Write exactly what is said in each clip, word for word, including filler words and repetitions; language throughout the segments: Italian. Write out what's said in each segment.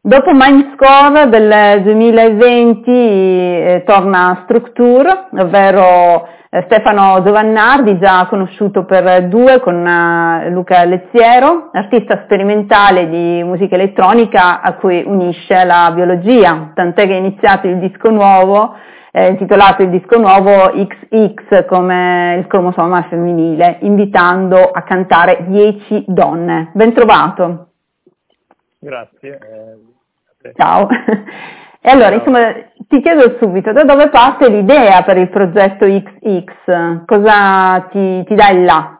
Dopo Mindscore del duemilaventi eh, torna Structure, ovvero eh, Stefano Giovannardi, già conosciuto per Due con eh, Luca Lezziero, artista sperimentale di musica elettronica a cui unisce la biologia, tant'è che è iniziato il disco nuovo, eh, intitolato il disco nuovo X X come il cromosoma femminile, invitando a cantare dieci donne. Ben trovato. Grazie. Eh, Ciao. E allora, Ciao. insomma, ti chiedo subito, da dove parte l'idea per il progetto X X? Cosa ti, ti dà il là?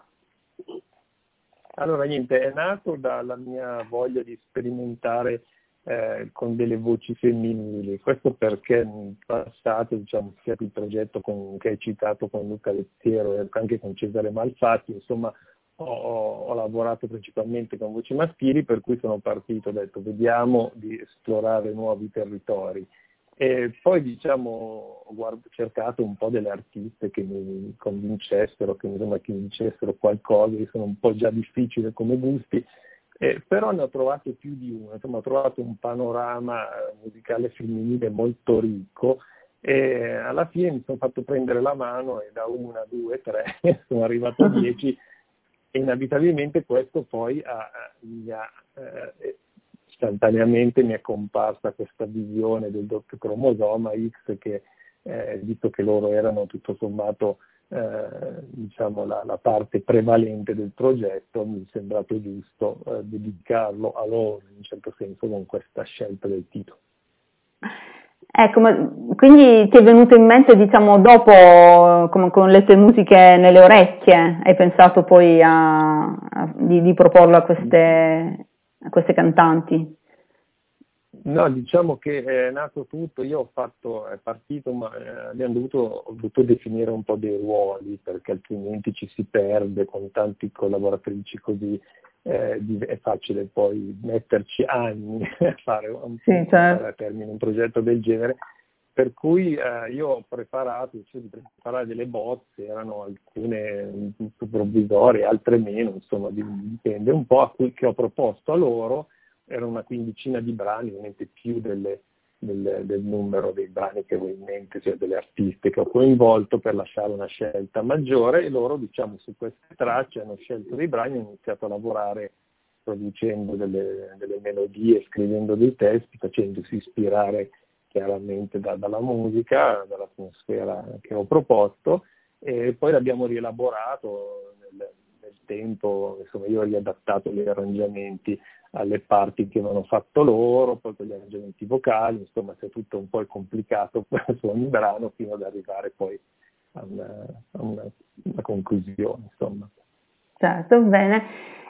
Allora, niente, è nato dalla mia voglia di sperimentare eh, con delle voci femminili. Questo perché in passato, diciamo, sia il progetto con, che hai citato con Luca Lezziero e anche con Cesare Malfatti, insomma, Ho, ho lavorato principalmente con voci maschili, per cui sono partito, ho detto vediamo di esplorare nuovi territori e poi diciamo ho guard- cercato un po' delle artiste che mi convincessero, che, insomma, che mi dicessero qualcosa. Io sono un po' già difficile come gusti, eh, però ne ho trovate più di una, insomma ho trovato un panorama musicale femminile molto ricco e alla fine mi sono fatto prendere la mano e da una, due, tre sono arrivato a dieci. E inevitabilmente questo poi ha, mi ha, eh, istantaneamente mi è comparsa questa visione del doppio cromosoma X che, eh, visto che loro erano tutto sommato eh, diciamo la, la parte prevalente del progetto, mi è sembrato giusto eh, dedicarlo a loro in un certo senso con questa scelta del titolo. Ecco, ma quindi ti è venuto in mente, diciamo, dopo, come con le tue musiche nelle orecchie, hai pensato poi a, a- di, di proporlo a queste, a queste cantanti? No, diciamo che è nato tutto, io ho fatto, è partito, ma eh, abbiamo dovuto, ho dovuto definire un po' dei ruoli, perché altrimenti ci si perde con tanti collaboratrici così, eh, di- è facile poi metterci anni a fare, un, Sì, fare certo. a termine un progetto del genere, per cui eh, io ho preparato, cioè di preparare delle bozze, erano alcune provvisorie, altre meno, insomma dipende un po', a cui che ho proposto a loro. Era una quindicina di brani, ovviamente più delle, del, del numero dei brani che avevo in mente, cioè delle artiste che ho coinvolto per lasciare una scelta maggiore, e loro, diciamo, su queste tracce hanno scelto dei brani e hanno iniziato a lavorare producendo delle, delle melodie, scrivendo dei testi, facendosi ispirare chiaramente da, dalla musica, dall'atmosfera che ho proposto, e poi l'abbiamo rielaborato nel, nel tempo. Insomma, io ho riadattato gli arrangiamenti alle parti che avevano fatto loro, poi con gli arrangiamenti vocali, insomma c'è tutto un po' complicato su ogni brano fino ad arrivare poi a una, a una, una conclusione, insomma. Certo, bene.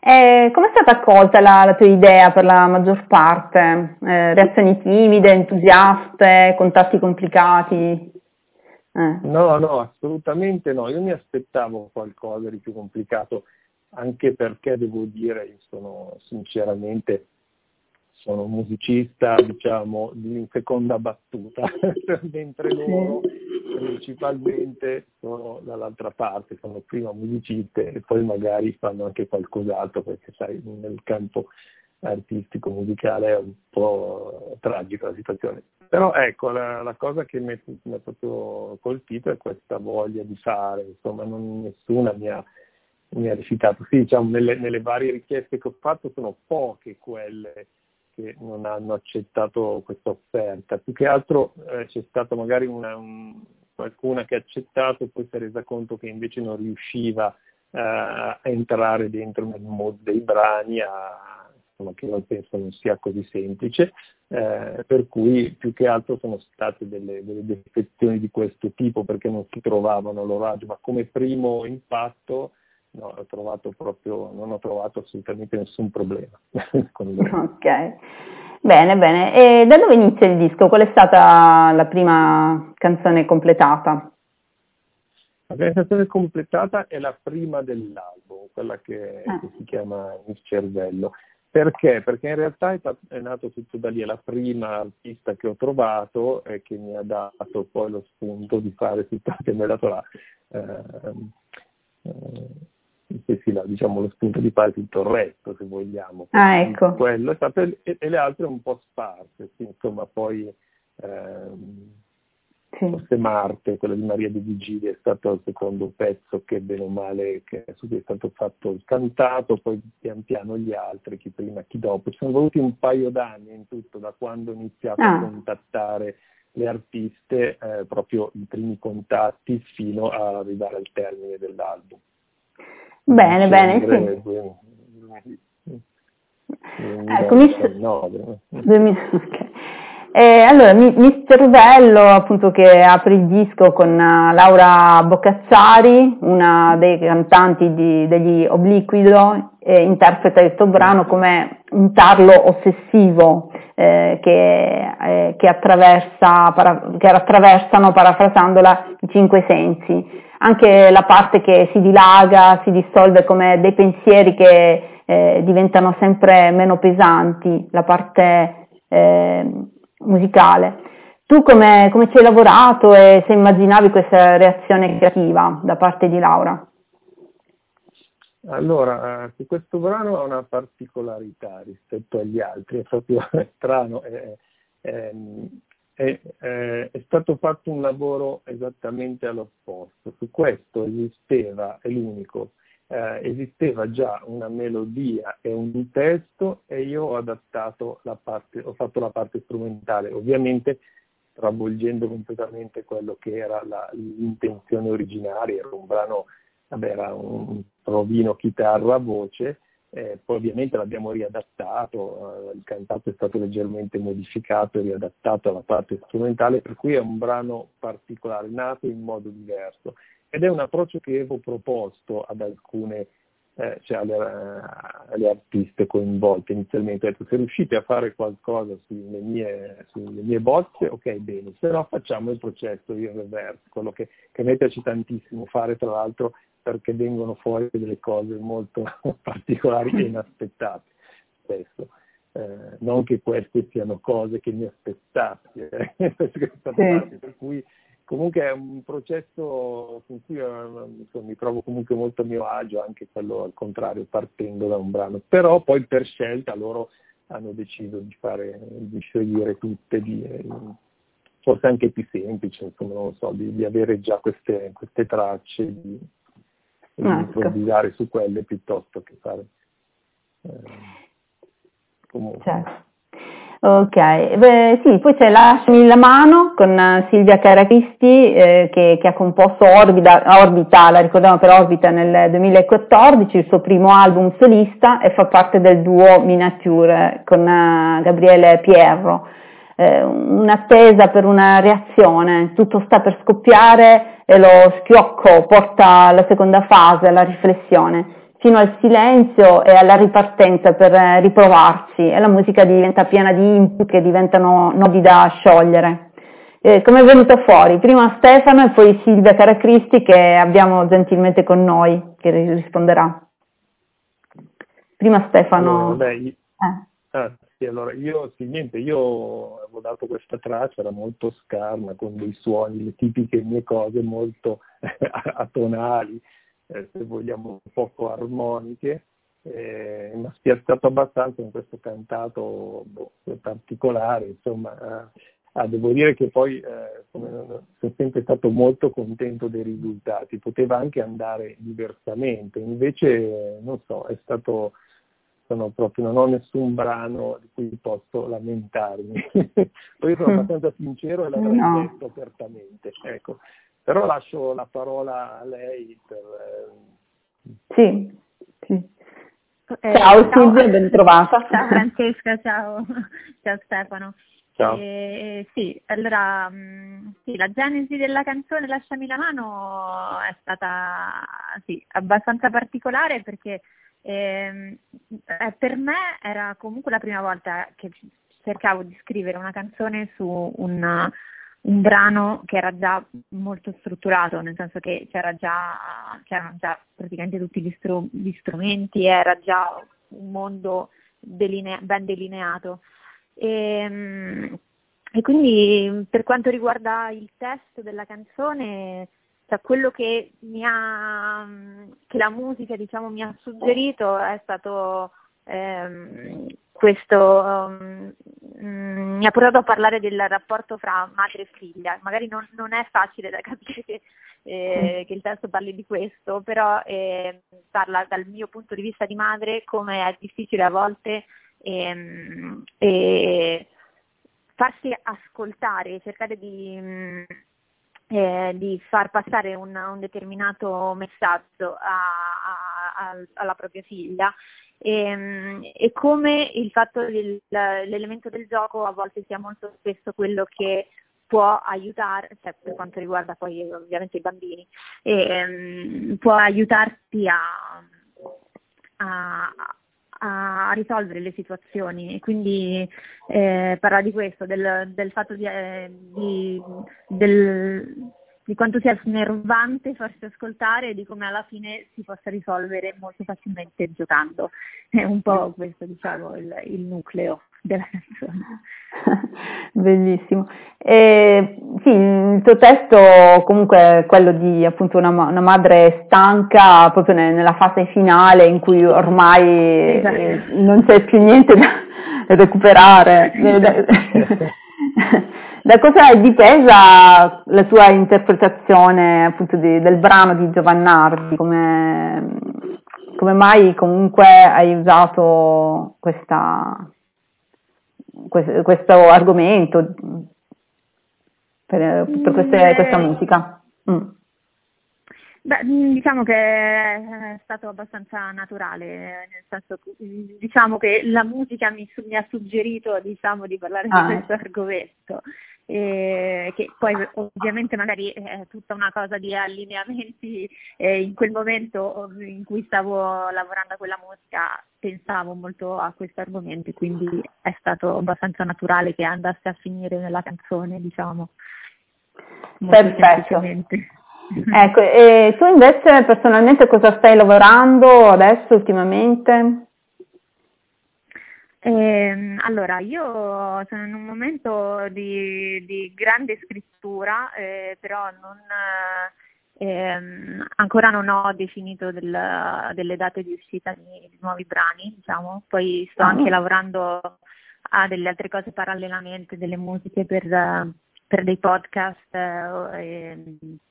E come è stata accolta la, la tua idea per la maggior parte? Eh, reazioni timide, entusiaste, contatti complicati? Eh. No, no, assolutamente no. Io mi aspettavo qualcosa di più complicato, anche perché devo dire, io sono sinceramente sono un musicista, diciamo, in seconda battuta, mentre loro principalmente sono dall'altra parte, sono prima musiciste e poi magari fanno anche qualcos'altro, perché sai, nel campo artistico musicale è un po' tragica la situazione. Però ecco, la, la cosa che mi, mi ha proprio colpito è questa voglia di fare, insomma, non, nessuna mi ha, mi ha rifiutato. Sì, diciamo, nelle, nelle varie richieste che ho fatto sono poche quelle che non hanno accettato questa offerta. Più che altro eh, c'è stata magari una, un, qualcuna che ha accettato e poi si è resa conto che invece non riusciva eh, a entrare dentro nel mood dei brani, a, insomma, che non penso non sia così semplice, eh, per cui più che altro sono state delle, delle defezioni di questo tipo, perché non si trovavano a loro agio, ma come primo impatto no, ho trovato proprio, non ho trovato assolutamente nessun problema con loro. Ok, bene, bene. E da dove inizia il disco? Qual è stata la prima canzone completata? La presentazione completata è la prima dell'album, quella che, Ah. che si chiama Il Cervello. Perché? Perché in realtà è, è nato tutto da lì, è la prima artista che ho trovato e che mi ha dato poi lo spunto di fare tutto, che mi ha dato la, eh, eh, sì, sì, la, diciamo lo spunto di fare tutto il resto, se vogliamo. Ah, ecco. Quello è stato, e, e le altre un po' sparse, sì, insomma, poi ehm, Sì. forse Marte, quella di Maria De Vigili, è stato il secondo pezzo che bene o male che su cui è stato fatto il cantato, poi pian piano gli altri, chi prima chi dopo. Ci sono voluti un paio d'anni in tutto, da quando ho iniziato Ah. a contattare le artiste, eh, proprio i primi contatti, fino ad arrivare al termine dell'album. Bene, bene, Dicembre, sì. Ecco, duemiladiciannove. Okay. Eh, allora, mister Bello, appunto, che apre il disco con uh, Laura Boccazzari, una dei cantanti di, degli Obliquido, e interpreta questo brano come un tarlo ossessivo eh, che, eh, che, attraversa, para, che attraversano, parafrasandola, i cinque sensi. Anche la parte che si dilaga, si dissolve come dei pensieri che eh, diventano sempre meno pesanti, la parte eh, musicale. Tu come, come ci hai lavorato e se immaginavi questa reazione creativa da parte di Laura? Allora, eh, questo brano ha una particolarità rispetto agli altri, è proprio strano, è, è, è, è, è stato fatto un lavoro esattamente all'opposto. Su questo esisteva, è l'unico, eh, esisteva già una melodia e un testo e io ho adattato la parte, ho fatto la parte strumentale, ovviamente travolgendo completamente quello che era la, l'intenzione originaria, era un brano, vabbè, era un provino chitarra voce, eh, poi ovviamente l'abbiamo riadattato, eh, il cantato è stato leggermente modificato e riadattato alla parte strumentale, per cui è un brano particolare, nato in modo diverso, ed è un approccio che avevo proposto ad alcune Eh, cioè alle, alle artiste coinvolte inizialmente. Ho detto, se riuscite a fare qualcosa sulle mie, sulle mie bozze, ok, bene, se no facciamo il processo in reverse, quello che, che a me piace tantissimo fare, tra l'altro perché vengono fuori delle cose molto particolari e inaspettate spesso. Eh, non che queste siano cose che mi aspettassi, eh, sì. Per cui comunque è un processo con cui insomma, mi trovo comunque molto a mio agio, anche quello al contrario, partendo da un brano. Però poi per scelta loro hanno deciso di fare, di scegliere tutte, di, forse anche più semplice, insomma, non lo so, di, di avere già queste, queste tracce, di, di ecco. improvvisare su quelle piuttosto che fare. Eh, comunque. Certo. Ok, beh, sì, poi c'è Lasciami la mano con Silvia Caracristi eh, che, che ha composto Orbita, Orbita, la ricordiamo per Orbita nel duemilaquattordici, il suo primo album solista, e fa parte del duo Miniature con uh, Gabriele Pierro. Eh, un'attesa per una reazione, tutto sta per scoppiare e lo schiocco porta alla seconda fase, alla riflessione, fino al silenzio e alla ripartenza per riprovarci, e la musica diventa piena di input che diventano nodi da sciogliere. Eh, come è venuto fuori? Prima Stefano e poi Silvia Caracristi, che abbiamo gentilmente con noi, che risponderà. Prima Stefano. Allora, beh, eh. ah, sì, allora io, sì, niente, io avevo dato questa traccia, era molto scarna, con dei suoni, le tipiche mie cose molto atonali, eh, se vogliamo poco armoniche, eh, mi ha spiazzato abbastanza in questo cantato boh, particolare, insomma, eh, ah, devo dire che poi eh, sono sempre stato molto contento dei risultati, poteva anche andare diversamente, invece non so, è stato, sono proprio, non ho nessun brano di cui posso lamentarmi, poi sono abbastanza sincero e l'avrei no. detto apertamente, ecco. Però lascio la parola a lei per... Eh... Sì, sì. Eh, ciao Silvia, ben trovata. Ciao Francesca, ciao, ciao Stefano. Ciao. Eh, sì, allora mh, sì, la genesi della canzone Lasciami la mano è stata sì, abbastanza particolare perché ehm, eh, per me era comunque la prima volta che cercavo di scrivere una canzone su un un brano che era già molto strutturato, nel senso che c'era già, c'erano già praticamente tutti gli, stru- gli strumenti, era già un mondo delinea- ben delineato. E, e quindi per quanto riguarda il testo della canzone, cioè quello che mi ha, che la musica diciamo mi ha suggerito è stato ehm, questo, um, mm, mi ha portato a parlare del rapporto fra madre e figlia. Magari non, non è facile da capire che, eh, che il testo parli di questo, però eh, parla dal mio punto di vista di madre come è difficile a volte ehm, e farsi ascoltare, cercare di, mh, eh, di far passare un, un determinato messaggio a, a, a, alla propria figlia e, e come il fatto dell'elemento del gioco a volte sia molto spesso quello che può aiutare, cioè per quanto riguarda poi ovviamente i bambini, e, um, può aiutarti a, a a risolvere le situazioni, e quindi eh, parla di questo, del, del fatto di, eh, di, del, di quanto sia snervante farsi ascoltare e di come alla fine si possa risolvere molto facilmente giocando. È un po' questo, diciamo, il, il nucleo della canzone. Bellissimo. E, sì, il tuo testo comunque è quello di appunto una, una madre stanca proprio ne, nella fase finale in cui ormai esatto. eh, non c'è più niente da recuperare. Esatto. Da cosa è dipesa la tua interpretazione appunto di, del brano di Giovannardi? Come, come mai comunque hai usato questa questo argomento per, per queste, questa musica? Mm. Beh, diciamo che è stato abbastanza naturale, nel senso che diciamo che la musica mi, mi ha suggerito diciamo di parlare ah. di questo argomento, e che poi ovviamente magari è tutta una cosa di allineamenti, e in quel momento in cui stavo lavorando a quella musica pensavo molto a questo argomento, quindi è stato abbastanza naturale che andasse a finire nella canzone, diciamo. Perfetto. Ecco, e tu invece personalmente cosa stai lavorando adesso ultimamente? Eh, allora, io sono in un momento di, di grande scrittura, eh, però non, eh, ancora non ho definito del, delle date di uscita di, di nuovi brani, diciamo. Poi sto anche lavorando a delle altre cose parallelamente, delle musiche per, per dei podcast, eh,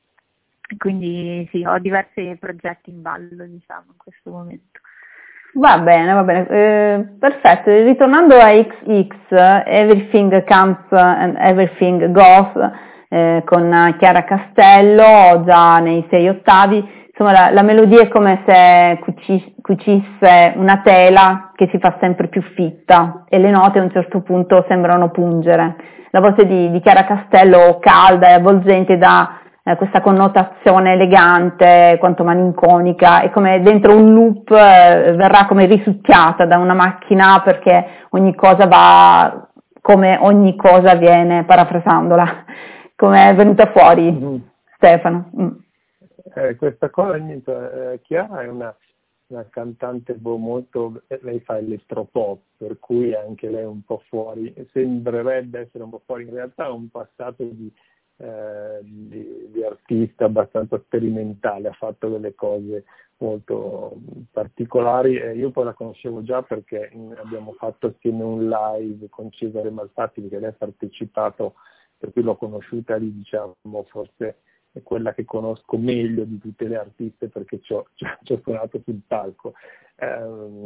quindi sì, ho diversi progetti in ballo, diciamo, in questo momento. Va bene, va bene, eh, perfetto. Ritornando a X X, Everything Comes and Everything Goes, eh, con Chiara Castello, già nei sei ottavi, insomma la, la melodia è come se cucis, cucisse una tela che si fa sempre più fitta e le note a un certo punto sembrano pungere. La voce di, di Chiara Castello, calda e avvolgente, dà eh, questa connotazione elegante, quanto malinconica, è come dentro un loop, eh, verrà come risucchiata da una macchina, perché ogni cosa va come ogni cosa viene, parafrasandola, come è venuta fuori, mm. Stefano. Mm. Eh, questa cosa, niente, eh, Chiara è una, una cantante molto, lei fa elettropop, per cui anche lei è un po' fuori, sembrerebbe essere un po' fuori, in realtà ha un passato di Eh, di, di artista abbastanza sperimentale, ha fatto delle cose molto particolari e io poi la conoscevo già perché abbiamo fatto assieme un live con Cesare Malfatti, perché lei ha partecipato, per cui l'ho conosciuta lì, diciamo, forse è quella che conosco meglio di tutte le artiste perché ci ho, ci ho suonato sul palco. Eh,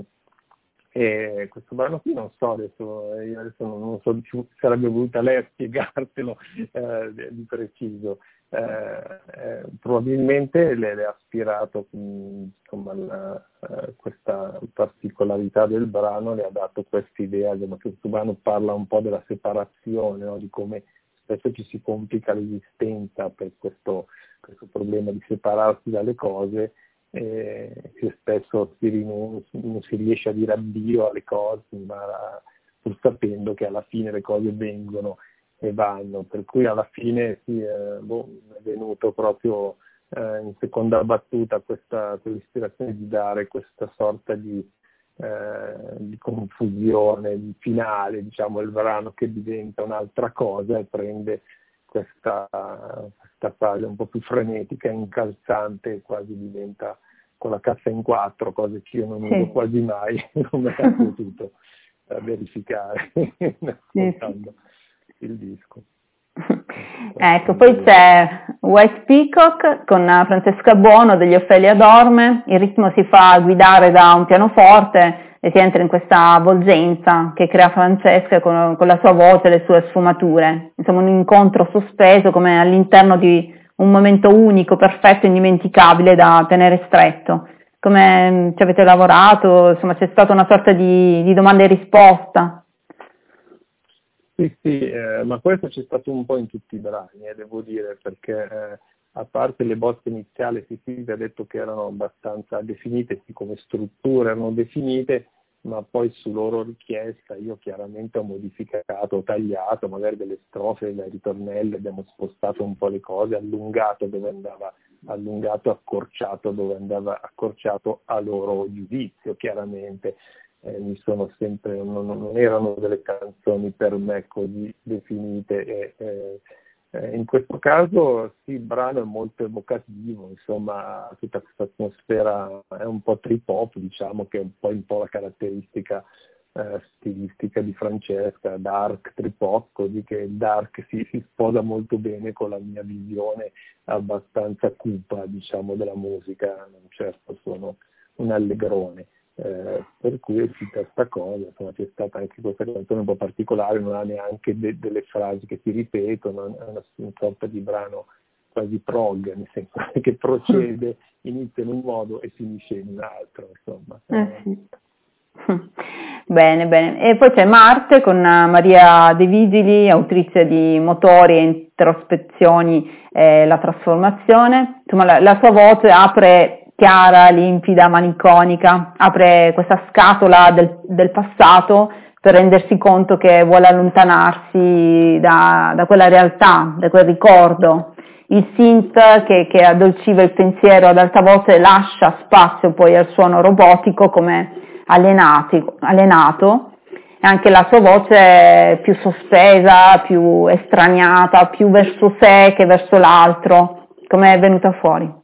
E questo brano qui non so adesso, io adesso non so più, sarebbe voluta lei a spiegartelo eh, di preciso. Eh, eh, probabilmente le, le ha ispirato insomma, la, eh, questa particolarità del brano, le ha dato questa idea che questo brano parla un po' della separazione, no? Di come spesso ci si complica l'esistenza per questo, questo problema di separarsi dalle cose. Eh, che spesso si rinun- non si riesce a dire addio alle cose, ma pur sapendo che alla fine le cose vengono e vanno, per cui alla fine sì, eh, boh, è venuto proprio eh, in seconda battuta questa quell'ispirazione di dare questa sorta di, eh, di confusione, di finale, diciamo, il brano che diventa un'altra cosa e prende questa, questa fase un po' più frenetica, incalzante, quasi diventa con la cassa in quattro, cose che io non uso sì. quasi mai, come ha potuto verificare ascoltando sì. il disco. Ecco, poi c'è White Peacock con Francesca Buono degli Ophelia Dorme, il ritmo si fa guidare da un pianoforte e si entra in questa avvolgenza che crea Francesca con, con la sua voce e le sue sfumature, insomma un incontro sospeso come all'interno di un momento unico, perfetto, indimenticabile da tenere stretto. Come ci avete lavorato, insomma c'è stata una sorta di, di domanda e risposta. Sì, sì, eh, ma questo c'è stato un po' in tutti i brani, eh, devo dire, perché eh, a parte le bozze iniziali, Silvia ha detto che erano abbastanza definite, sì, come strutture erano definite, ma poi su loro richiesta io chiaramente ho modificato, ho tagliato magari delle strofe, dei ritornelli, abbiamo spostato un po' le cose, allungato dove andava allungato, accorciato dove andava accorciato a loro giudizio, chiaramente. Eh, mi sono sempre, non, non erano delle canzoni per me così definite e eh, eh, in questo caso sì, il brano è molto evocativo, insomma tutta questa atmosfera è un po' trip hop, diciamo che è un po', un po' la caratteristica eh, stilistica di Francesca, dark trip hop, così che dark si, si sposa molto bene con la mia visione abbastanza cupa, diciamo, della musica, non certo sono un allegrone. Eh, per cui è uscita questa cosa, insomma c'è stata anche questa canzone un po' particolare, non ha neanche de- delle frasi che si ripetono, è una, una sorta di brano quasi prog, nel senso che procede, inizia in un modo e finisce in un altro, insomma. Eh sì. Bene, bene. E poi c'è Marte con Maria De Vigili, autrice di Motori e introspezioni, eh, la trasformazione. Insomma, la, la sua voce apre chiara, limpida, malinconica, apre questa scatola del, del passato per rendersi conto che vuole allontanarsi da, da quella realtà, da quel ricordo. Il synth che, che addolciva il pensiero ad alta voce lascia spazio poi al suono robotico come allenati, allenato, e anche la sua voce è più sospesa, più estraniata, più verso sé che verso l'altro. Come è venuta fuori?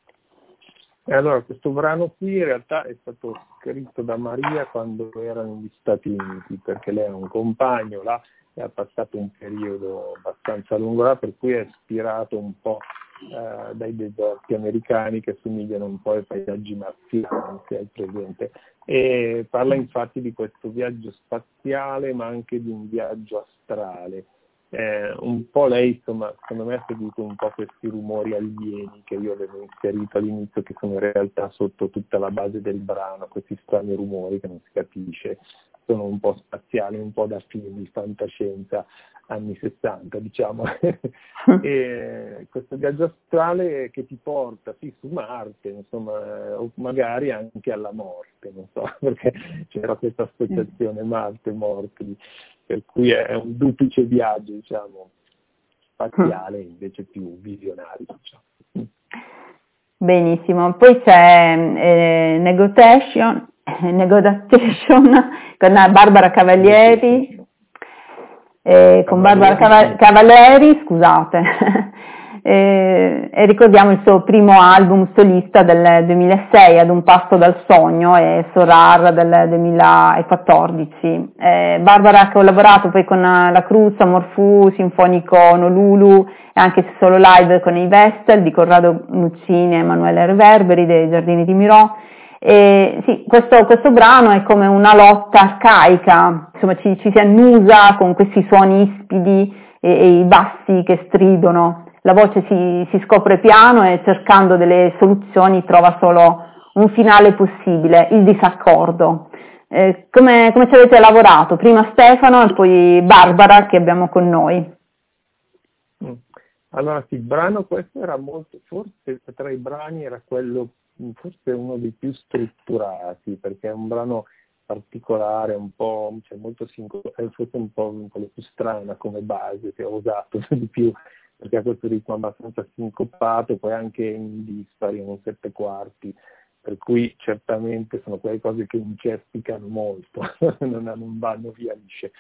E allora, questo brano qui in realtà è stato scritto da Maria quando era negli Stati Uniti, perché lei ha un compagno là e ha passato un periodo abbastanza lungo là, per cui è ispirato un po' eh, dai deserti americani che somigliano un po' ai paesaggi marziani, se hai presente. E parla infatti di questo viaggio spaziale, ma anche di un viaggio astrale. Eh, un po' lei, insomma, secondo me ha seguito un po' questi rumori alieni che io avevo inserito all'inizio, che sono in realtà sotto tutta la base del brano, questi strani rumori che non si capisce, sono un po' spaziali, un po' da film di fantascienza anni sessanta, diciamo. E questo viaggio astrale che ti porta sì su Marte, insomma, o magari anche alla morte, non so, perché c'era questa associazione Marte-morte, per cui è un duplice viaggio, diciamo, spaziale invece più visionario, diciamo. Benissimo, poi c'è eh, Negotiation, Negotiation con Barbara Cavalieri, eh, con Barbara Cava- Cavalieri, scusate, eh, e ricordiamo il suo primo album solista del duemilasei, Ad un passo dal sogno, e Sorar del duemilaquattordici. Eh, Barbara ha collaborato poi con la Cruz, Amorfu, Sinfonico Honolulu e anche solo live con i Vestel di Corrado Nuccini e Emanuele Reverberi dei Giardini di Mirò. E sì, questo, questo brano è come una lotta arcaica, insomma ci, ci si annusa con questi suoni ispidi e, e i bassi che stridono, la voce si, si scopre piano e cercando delle soluzioni trova solo un finale possibile, il disaccordo. Eh, come, come ci avete lavorato? Prima Stefano e poi Barbara che abbiamo con noi. Allora sì, il brano questo era molto, forse tra i brani era quello forse uno dei più strutturati, perché è un brano particolare, un po', cioè molto singolo, è forse un po' un po' più strana come base che ho usato di più, perché ha questo ritmo abbastanza sincopato, poi anche in dispari, in un sette quarti, per cui certamente sono quelle cose che incespicano molto, non, non vanno via lisce.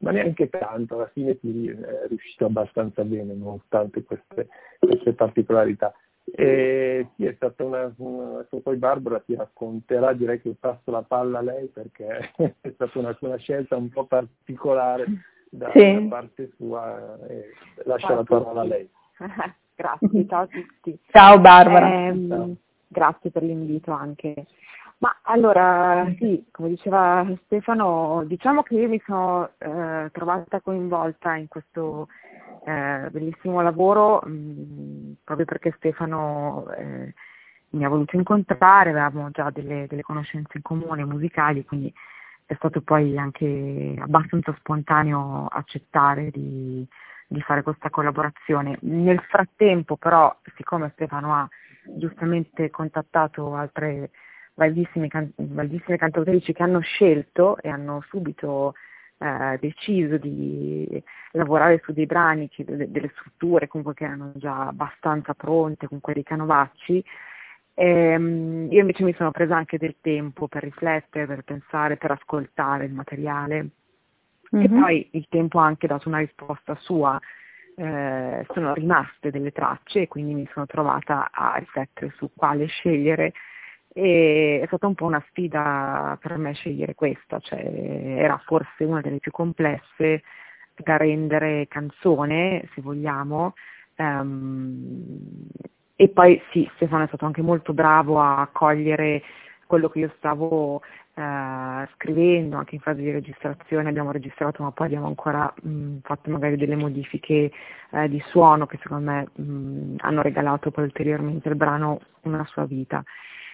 ma neanche tanto, alla fine ti è riuscito abbastanza bene nonostante queste, queste particolarità. E sì, è stata una, una, poi Barbara ti racconterà, direi che passo la palla a lei perché è stata una, una scelta un po' particolare da, sì. da parte sua, e lascio la parola a lei. Grazie, ciao a tutti. Ciao Barbara. Eh, ciao. Grazie per l'invito anche. Ma allora, sì, come diceva Stefano, diciamo che io mi sono eh, trovata coinvolta in questo eh, bellissimo lavoro mh, proprio perché Stefano eh, mi ha voluto incontrare, avevamo già delle, delle conoscenze in comune musicali, quindi è stato poi anche abbastanza spontaneo accettare di, di fare questa collaborazione. Nel frattempo però, siccome Stefano ha giustamente contattato altre validissime, can- validissime cantautrici che hanno scelto e hanno subito eh, deciso di lavorare su dei brani, che, de- delle strutture comunque che erano già abbastanza pronte, comunque dei canovacci. Ehm, io invece mi sono presa anche del tempo per riflettere, per pensare, per ascoltare il materiale mm-hmm. e poi il tempo ha anche dato una risposta sua. Eh, sono rimaste delle tracce e quindi mi sono trovata a riflettere su quale scegliere e è stata un po' una sfida per me scegliere questa, cioè era forse una delle più complesse da rendere canzone, se vogliamo, um, e poi sì, Stefano è stato anche molto bravo a cogliere quello che io stavo Uh, scrivendo, anche in fase di registrazione abbiamo registrato, ma poi abbiamo ancora mh, fatto magari delle modifiche uh, di suono che secondo me mh, hanno regalato poi ulteriormente al brano una sua vita.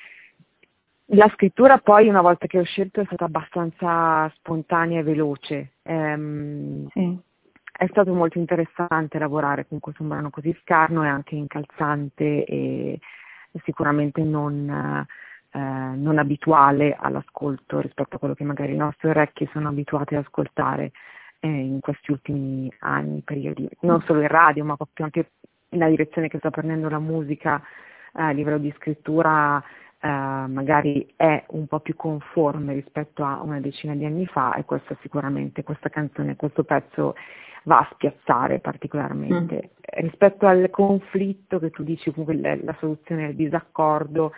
La scrittura poi, una volta che ho scelto, è stata abbastanza spontanea e veloce. Um, sì. È stato molto interessante lavorare con questo brano così scarno e anche incalzante e, e sicuramente non uh, Eh, non abituale all'ascolto rispetto a quello che magari i nostri orecchi sono abituati ad ascoltare eh, in questi ultimi anni, periodi, non solo in radio, ma proprio anche la direzione che sta prendendo la musica eh, a livello di scrittura eh, magari è un po' più conforme rispetto a una decina di anni fa, e questa sicuramente, questa canzone, questo pezzo va a spiazzare particolarmente. Mm. Rispetto al conflitto che tu dici, comunque la, la soluzione del disaccordo,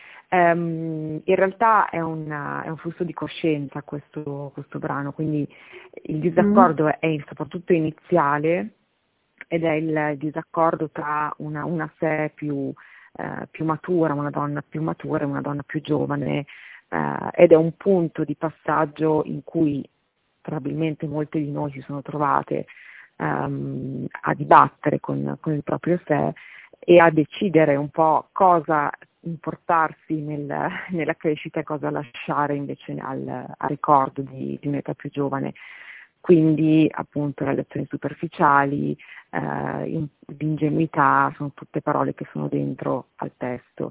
Um, in realtà è, una, è un flusso di coscienza questo, questo brano, quindi il disaccordo mm. è soprattutto iniziale ed è il disaccordo tra una, una sé più, uh, più matura, una donna più matura e una donna più giovane, uh, ed è un punto di passaggio in cui probabilmente molte di noi si sono trovate um, a dibattere con, con il proprio sé e a decidere un po' cosa importarsi nel, nella crescita e cosa lasciare invece al, al ricordo di, di un'età più giovane. Quindi appunto relazioni superficiali, eh, l'ingenuità, sono tutte parole che sono dentro al testo,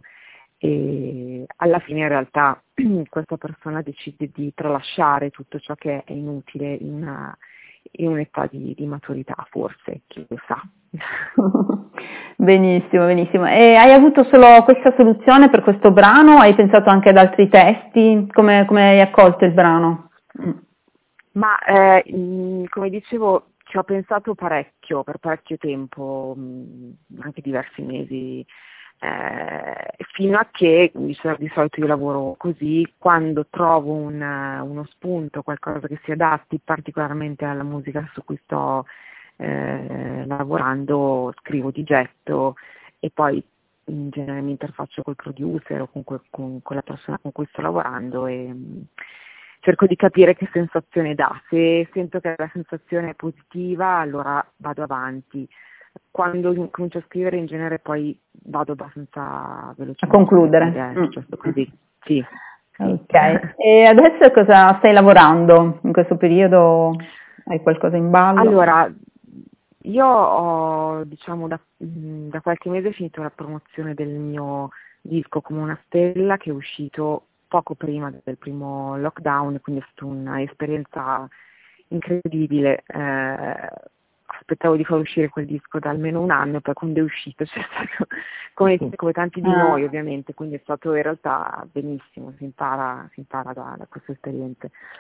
e alla fine in realtà questa persona decide di tralasciare tutto ciò che è inutile in, una, in un'età di, di maturità, forse, chi lo sa. Benissimo, benissimo. E hai avuto solo questa soluzione per questo brano? Hai pensato anche ad altri testi? Come, come hai accolto il brano? Ma eh, mh, come dicevo, ci ho pensato parecchio, per parecchio tempo, mh, anche diversi mesi, eh, fino a che di, di solito io lavoro così, quando trovo un, uno spunto, qualcosa che si adatti particolarmente alla musica su cui sto Eh, lavorando, scrivo di getto e poi in genere mi interfaccio col producer o con, que- con, con la persona con cui sto lavorando e mh, cerco di capire che sensazione dà. Se sento che la sensazione è positiva, allora vado avanti. Quando comincio a scrivere, in genere poi vado abbastanza velocemente a concludere. È successo così, sì. Ok, e adesso cosa stai lavorando in questo periodo? Hai qualcosa in ballo? Allora, io ho, diciamo, da, da qualche mese finito la promozione del mio disco Come una stella, che è uscito poco prima del primo lockdown, quindi è stata un'esperienza incredibile. Eh, aspettavo di far uscire quel disco da almeno un anno, e poi quando è uscito c'è stato, come, come tanti di noi ovviamente, quindi è stato in realtà benissimo, si impara, si impara da, da queste esperienze.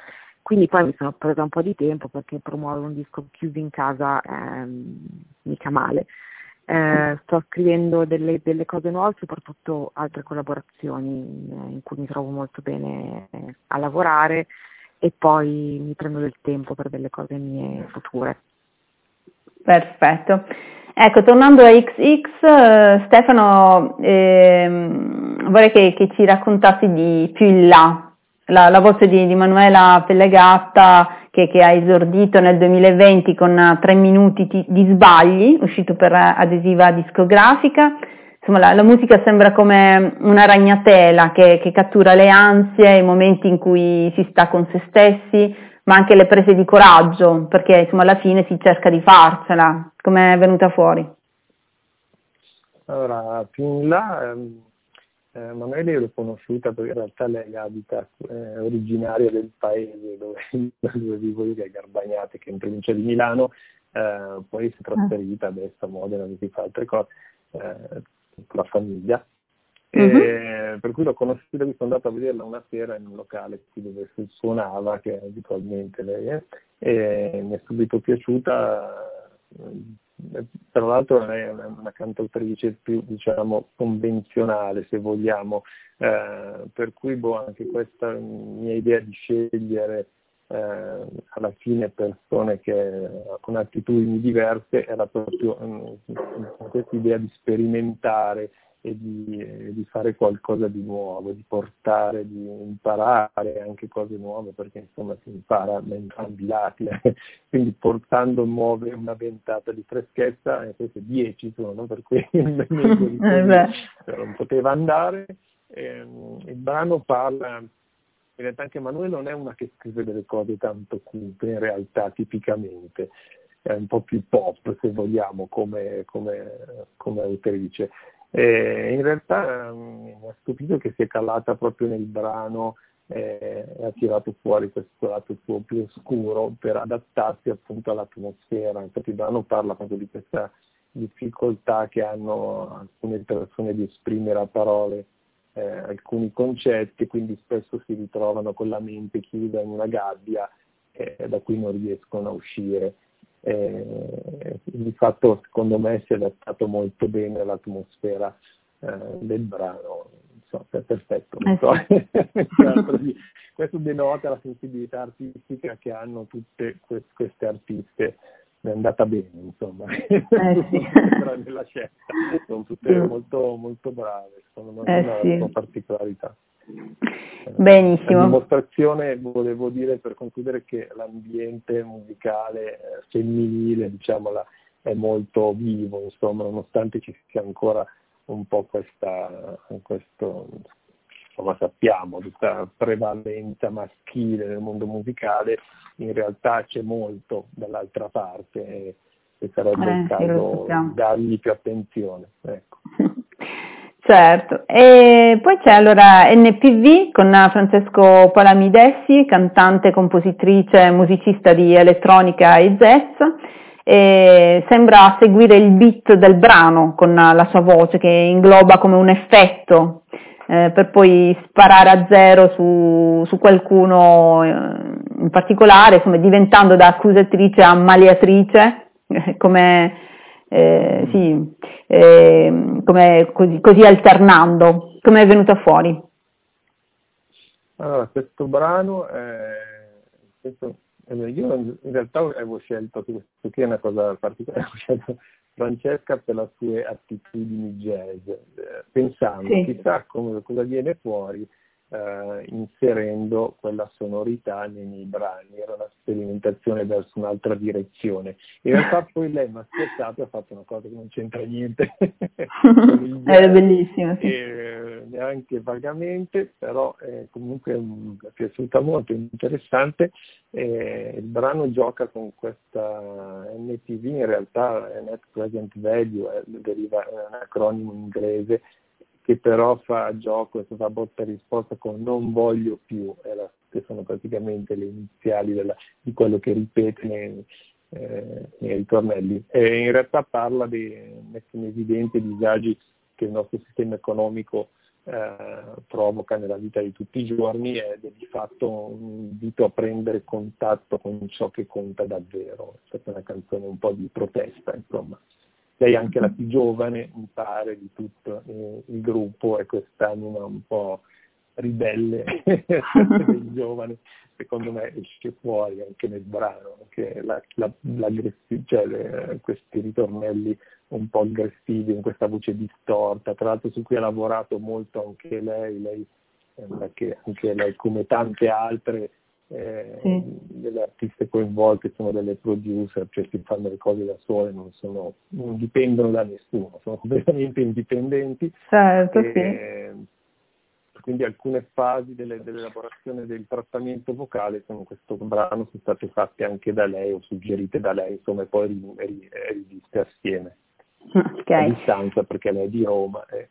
quindi poi mi sono presa un po' di tempo, perché promuovere un disco chiuso in casa è mica male. Eh, sto scrivendo delle, delle cose nuove, soprattutto altre collaborazioni eh, in cui mi trovo molto bene eh, a lavorare, e poi mi prendo del tempo per delle cose mie future. Perfetto. Ecco, tornando a X X, eh, Stefano, ehm, vorrei che, che ci raccontassi di più in là, la, la voce di, di Manuela Pellegatta, che, che ha esordito nel duemilaventi con uh, tre minuti di, di sbagli, uscito per uh, Adesiva Discografica. Insomma, la, la musica sembra come una ragnatela che, che cattura le ansie, i momenti in cui si sta con se stessi, ma anche le prese di coraggio, perché insomma alla fine si cerca di farcela. Come è venuta fuori? Allora, più in là, ehm, eh, Manuela io l'ho conosciuta perché in realtà lei abita, è originaria del paese dove, dove vivo io, che è Garbagnate, che è in provincia di Milano, eh, poi si è trasferita adesso a Modena, dove si fa altre cose, eh, con la famiglia. Mm-hmm. E per cui l'ho conosciuta, sono andato a vederla una sera in un locale qui dove si suonava, che abitualmente lei è, e mi è subito piaciuta. Tra l'altro è una, una cantautrice più, diciamo, convenzionale, se vogliamo, eh, per cui boh, anche questa mia idea di scegliere eh, alla fine persone che con attitudini diverse era proprio um, questa idea di sperimentare e di, e di fare qualcosa di nuovo, di portare, di imparare anche cose nuove, perché insomma si impara da entrambi i lati, eh. Quindi portando nuove una ventata di freschezza, e queste dieci sono, per cui meglio di così non poteva andare. Eh, il brano parla, in realtà anche Manuela non è una che scrive delle cose tanto cupe, in realtà tipicamente è un po' più pop, se vogliamo, come, come, come autrice. E in realtà um, mi ha stupito che si è calata proprio nel brano eh, e ha tirato fuori questo lato suo più oscuro per adattarsi appunto all'atmosfera. Infatti il brano parla proprio di questa difficoltà che hanno alcune persone di esprimere a parole eh, alcuni concetti, quindi spesso si ritrovano con la mente chiusa in una gabbia eh, da cui non riescono a uscire. Eh, di fatto secondo me si è adattato molto bene all'atmosfera eh, del brano, insomma, è perfetto, non so. Eh, questo denota la sensibilità artistica che hanno tutte queste, queste artiste, è andata bene, insomma, eh sì. nella scelta, sono tutte sì. molto, molto brave, secondo me eh una sì. sua particolarità. Benissimo. La dimostrazione, volevo dire per concludere, che l'ambiente musicale eh, femminile, diciamo, la, è molto vivo, insomma, nonostante ci sia ancora un po' questa, questo, insomma, sappiamo, questa prevalenza maschile nel mondo musicale, in realtà c'è molto dall'altra parte e, e sarebbe eh, il caso sì, di dargli più attenzione. Ecco. Certo, e poi c'è allora N P V con Francesco Palamidessi, cantante, compositrice, musicista di elettronica e jazz, e sembra seguire il beat del brano con la sua voce che ingloba come un effetto, eh, per poi sparare a zero su, su qualcuno in particolare, insomma, diventando da accusatrice a maliatrice, come... Eh, sì, eh, come così, così alternando. Come è venuta fuori? Allora, questo brano, eh, questo, eh, io in realtà avevo scelto, questo qui è una cosa particolare, avevo scelto Francesca per le sue attitudini jazz, eh, pensando sì. chissà come, cosa viene fuori eh, inserendo quella sonorità nei miei brani. Era una sperimentazione verso un'altra direzione. In realtà poi lei mi ha scherzato e ha fatto una cosa che non c'entra niente con il jazz, era bellissimo, sì. e neanche vagamente, però eh, comunque mi è piaciuta molto, interessante. Eh, il brano gioca con questa N P V, in realtà è Net Present Value, è, deriva, è un acronimo inglese che però fa gioco e fa botta e risposta con non voglio più, è la, che sono praticamente le iniziali della, di quello che ripete nei, eh, nei ritornelli. E in realtà parla di, mette in evidenza i disagi che il nostro sistema economico eh, provoca nella vita di tutti i giorni, ed è di fatto un invito a prendere contatto con ciò che conta davvero. È stata una canzone un po' di protesta, insomma. Lei è anche la più giovane, mi pare, di tutto eh, il gruppo, e quest'anima un po' ribelle dei giovani, secondo me esce fuori anche nel brano, anche la, la, cioè le, questi ritornelli un po' aggressivi, in questa voce distorta, tra l'altro su cui ha lavorato molto anche lei, lei che anche lei, come tante altre eh, sì. delle artiste coinvolte, sono delle producer, cioè si fanno le cose da sole, non, sono, non dipendono da nessuno, sono completamente indipendenti. Certo, e, sì. Quindi alcune fasi delle, dell'elaborazione del trattamento vocale con questo brano sono state fatte anche da lei o suggerite da lei, insomma, e poi riviste assieme, okay. a distanza, perché lei è di Roma. E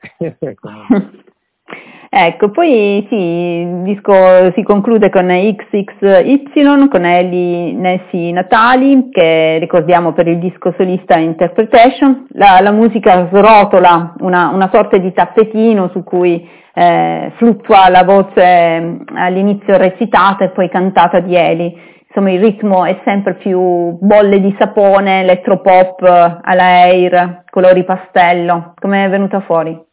ecco, poi sì, il disco si conclude con X X Y, con Ellie Nessi Natali, che ricordiamo per il disco solista Interpretation. La, la musica srotola una, una sorta di tappetino su cui eh, fluttua la voce all'inizio recitata e poi cantata di Ellie. Insomma, il ritmo è sempre più bolle di sapone, elettropop alla Air, colori pastello. Come è venuta fuori?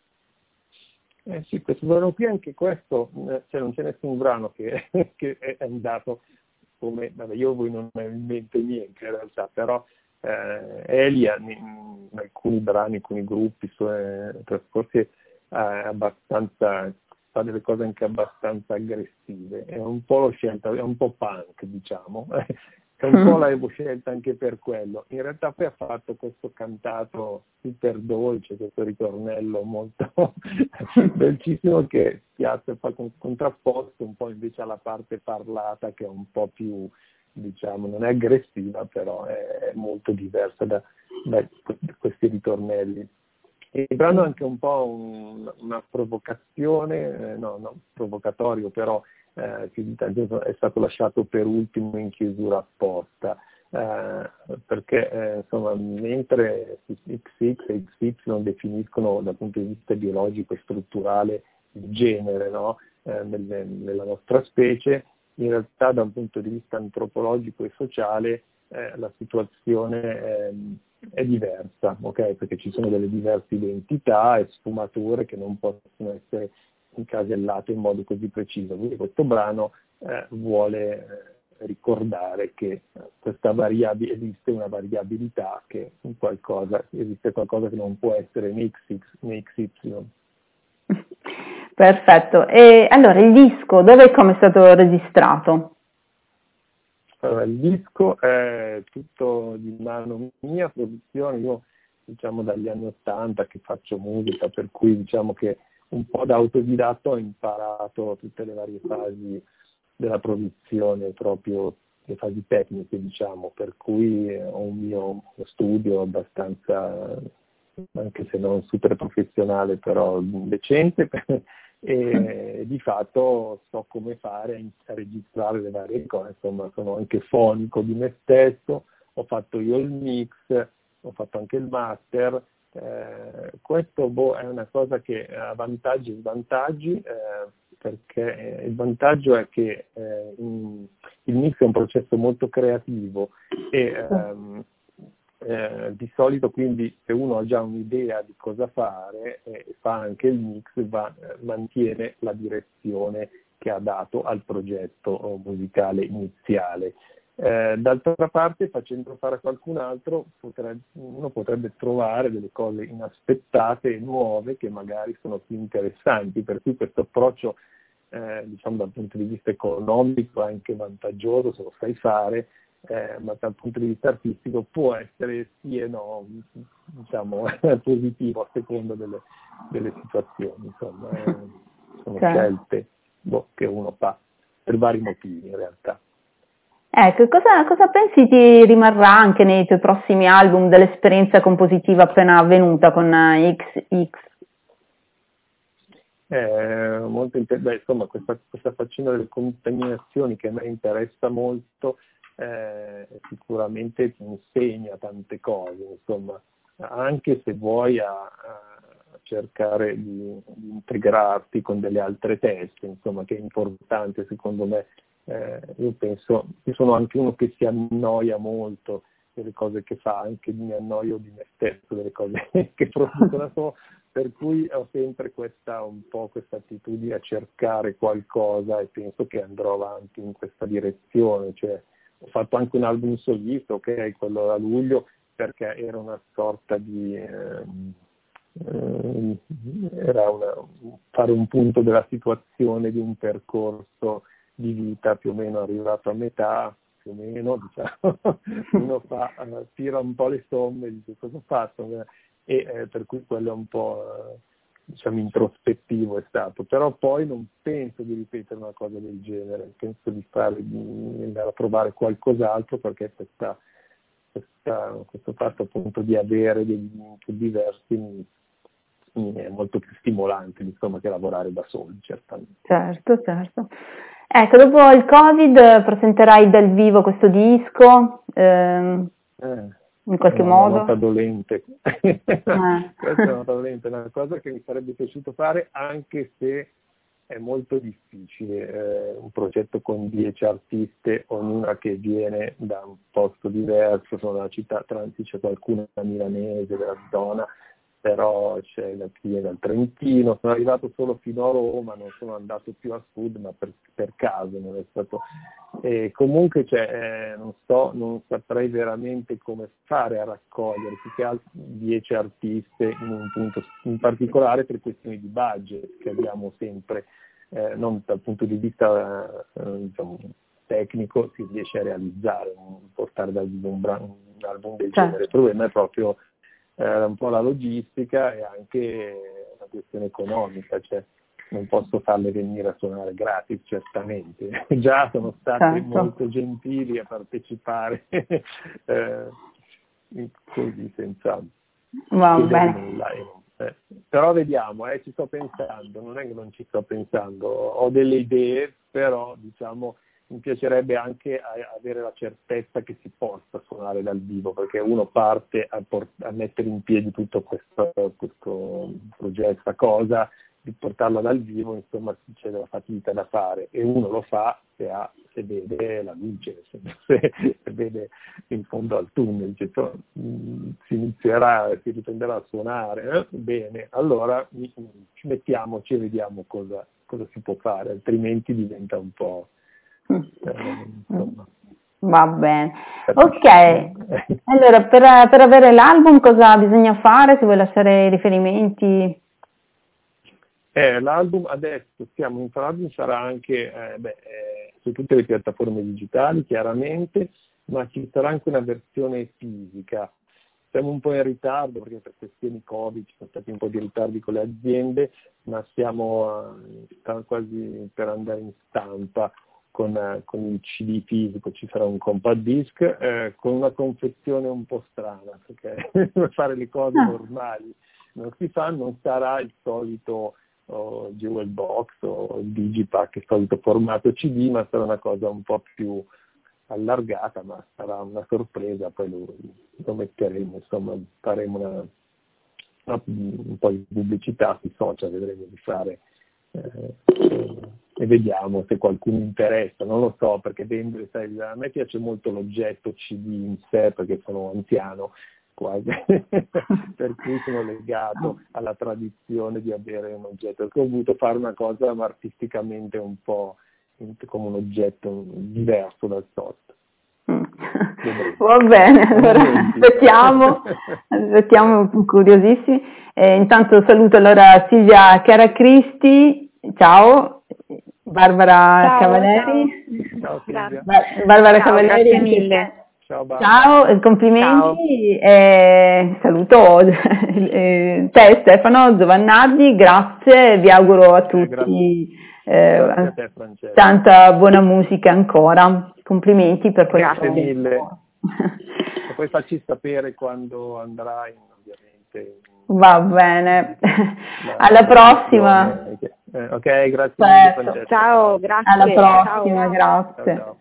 Eh sì, questo brano qui, anche questo, cioè non c'è nessun brano che, che è andato come, vabbè, io voi non me ne invento niente in realtà, però eh, Elia in, in alcuni brani, in alcuni gruppi, suoi trascorsi, è abbastanza, fa delle cose anche abbastanza aggressive, è un po' lo scelta, è un po' punk, diciamo, è un po' l'avevo scelta anche per quello. In realtà poi ha fatto questo cantato super dolce, questo ritornello molto dolcissimo, che piazza, fa con contrapposto un po' invece alla parte parlata, che è un po' più, diciamo, non è aggressiva, però è molto diversa da, da questi ritornelli. Il brano è anche un po' un, una provocazione, eh, no, no, provocatorio, però eh, che è stato lasciato per ultimo in chiusura apposta, eh, perché eh, insomma, mentre X X e X Y definiscono dal punto di vista biologico e strutturale il genere, no? eh, nelle, nella nostra specie, in realtà da un punto di vista antropologico e sociale eh, la situazione è, è diversa, ok? Perché ci sono delle diverse identità e sfumature che non possono essere incasellate in modo così preciso. Quindi questo brano eh, vuole eh, ricordare che questa variabile, esiste una variabilità, che in qualcosa, esiste qualcosa che non può essere né X X né X Y. Perfetto. E allora il disco dove e come è stato registrato? Allora, il disco è tutto di mano mia, produzione, io diciamo dagli anni Ottanta che faccio musica, per cui diciamo che un po' da autodidatto ho imparato tutte le varie fasi della produzione, proprio le fasi tecniche, diciamo, per cui ho un mio studio abbastanza, anche se non super professionale, però decente, e di fatto so come fare a registrare le varie cose, insomma sono anche fonico di me stesso, ho fatto io il mix, ho fatto anche il master. Eh, questo boh, è una cosa che ha vantaggi e svantaggi, eh, perché il vantaggio è che eh, in, il mix è un processo molto creativo e ehm, eh, di solito quindi se uno ha già un'idea di cosa fare e eh, fa anche il mix, va, mantiene la direzione che ha dato al progetto musicale iniziale. Eh, d'altra parte, facendo fare a qualcun altro, potrebbe, uno potrebbe trovare delle cose inaspettate e nuove che magari sono più interessanti, per cui questo approccio, eh, diciamo dal punto di vista economico, è anche vantaggioso se lo sai fare, eh, ma dal punto di vista artistico può essere sì e no, diciamo, positivo a seconda delle, delle situazioni. Insomma, eh, sono certo. scelte boh, che uno fa per vari motivi in realtà. Ecco, cosa, cosa pensi ti rimarrà anche nei tuoi prossimi album dell'esperienza compositiva appena avvenuta con X X? Eh, molto inter- beh, insomma, questa, questa faccenda delle contaminazioni che a me interessa molto, eh, sicuramente ti insegna tante cose, insomma, anche se vuoi a, a cercare di, di integrarti con delle altre teste, insomma, che è importante secondo me. Eh, io penso, io sono anche uno che si annoia molto delle cose che fa, anche mi annoio di me stesso, delle cose che produco da solo, per cui ho sempre questa un po' questa attitudine a cercare qualcosa e penso che andrò avanti in questa direzione. Cioè, ho fatto anche un album solista, ok, quello a luglio, perché era una sorta di eh, eh, era una, fare un punto della situazione di un percorso di vita più o meno arrivato a metà, più o meno, diciamo, uno fa, uh, tira un po' le somme, dice cosa ho fatto, e eh, per cui quello è un po' uh, diciamo introspettivo è stato, però poi non penso di ripetere una cosa del genere, penso di fare, di andare a provare qualcos'altro, perché questa, questa, questo fatto appunto di avere degli input diversi mi, mi è molto più stimolante, insomma, che lavorare da soli, certamente. Certo, certo. Ecco, dopo il Covid presenterai dal vivo questo disco, ehm, Eh. in qualche Una modo? nota dolente. Eh. Questa è una nota dolente, è una cosa che mi sarebbe piaciuto fare, anche se è molto difficile. Eh, un progetto con dieci artiste, ognuna che viene da un posto diverso, sono dalla città, transi c'è qualcuno da milanese, della zona, però c'è la cliente dal Trentino, sono arrivato solo fino a Roma, non sono andato più a sud, ma per, per caso non è stato. E comunque cioè, eh, non so, non saprei veramente come fare a raccogliere più che altro dieci artiste in un punto in particolare, per questioni di budget che abbiamo sempre, eh, non dal punto di vista eh, diciamo, tecnico si riesce a realizzare, portare dal vivo un, brano, un album del Certo. genere. Il problema è proprio eh, un po' la logistica e anche una questione economica, cioè non posso farle venire a suonare gratis, certamente. Già sono state Certo. molto gentili a partecipare, eh, così senza Va chiedere bene. nulla. E non, eh. Però vediamo, eh, ci sto pensando, non è che non ci sto pensando, ho delle idee, però diciamo mi piacerebbe anche avere la certezza che si possa suonare dal vivo, perché uno parte a, port- a mettere in piedi tutto questo, questo progetto, questa cosa, di portarlo dal vivo, insomma c'è della fatica da fare, e uno lo fa se, ha, se vede la luce, se, se vede in fondo al tunnel, cioè, si inizierà, si riprenderà a suonare, eh? Bene, allora ci mettiamoci e vediamo cosa, cosa si può fare, altrimenti diventa un po'... Eh, insomma. Va bene. Ok, allora per, per avere l'album cosa bisogna fare? Se vuoi lasciare i riferimenti... Eh, l'album adesso siamo in l'album sarà anche eh, beh, eh, su tutte le piattaforme digitali chiaramente, ma ci sarà anche una versione fisica. Siamo un po' in ritardo perché per questioni Covid ci sono stati un po' di ritardi con le aziende, ma siamo eh, quasi per andare in stampa con, eh, con il C D fisico, ci sarà un compact disc eh, con una confezione un po' strana, perché per fare le cose normali non si fa, non sarà il solito o Jewel Box o il Digipack, il solito formato C D, ma sarà una cosa un po' più allargata, ma sarà una sorpresa, poi lo, lo metteremo, insomma faremo una, una, un po' di pubblicità sui social, vedremo di fare eh, e vediamo se qualcuno interessa, non lo so, perché dentro, sai, a me piace molto l'oggetto C D in sé, perché sono anziano quasi, per cui sono legato alla tradizione di avere un oggetto, perché ho voluto fare una cosa ma artisticamente un po' come un oggetto diverso dal solito. Mm. Va bene, allora aspettiamo, aspettiamo curiosissimi. Eh, intanto saluto allora Silvia Chiaracristi, ciao, Barbara Ciao, Cavaleri, Ciao Silvia. Bar- Barbara Ciao, Cavaleri, grazie anche mille. te. Ciao Barbara. Ciao, complimenti, eh, saluto eh, te Stefano Giovannardi, grazie, vi auguro a tutti grazie, eh, grazie a te, Francesca. tanta buona musica ancora, complimenti per questo. Grazie mille. E poi facci sapere quando andrai, ovviamente. Va bene, La, alla la prossima. eh, ok, grazie Certo. mille Francesca. Ciao, grazie. Alla prossima, Ciao. grazie. Ciao, ciao.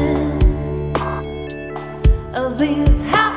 of these houses.